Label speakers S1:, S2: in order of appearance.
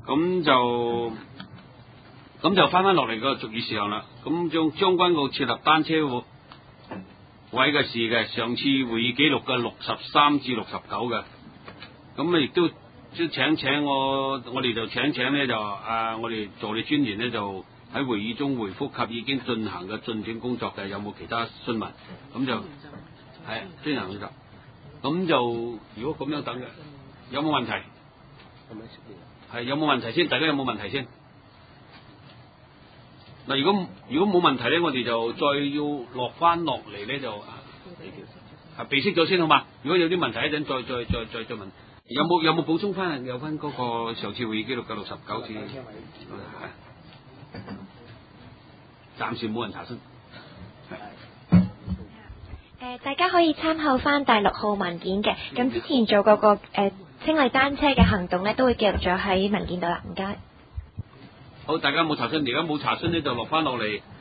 S1: 咁就翻落嚟個俗語事項啦。咁將軍澳設立單車位嘅事嘅，上次會議記錄嘅63至69嘅。咁啊，亦都請我哋就請咧就我哋助理專員咧就喺會議中回覆及已經進行嘅進展工作嘅，有冇其他詢問？咁就係專人去答。咁就如果咁樣等嘅，有冇問題？係有冇問題先？大家有冇問題先？嗱，如果冇問題咧，我哋就再要落嚟咧就備悉咗先好嘛？如果有啲問題一陣再問。有冇補充翻有關嗰個上次會議記錄嘅69次？暫時冇人查詢。
S2: 大家可以參考翻第6號文件嘅。咁之前做過個清理單車嘅行動咧，都會記錄咗喺文件度啦。唔該。
S1: 好，大家冇查詢，而家冇查詢咧就落嚟。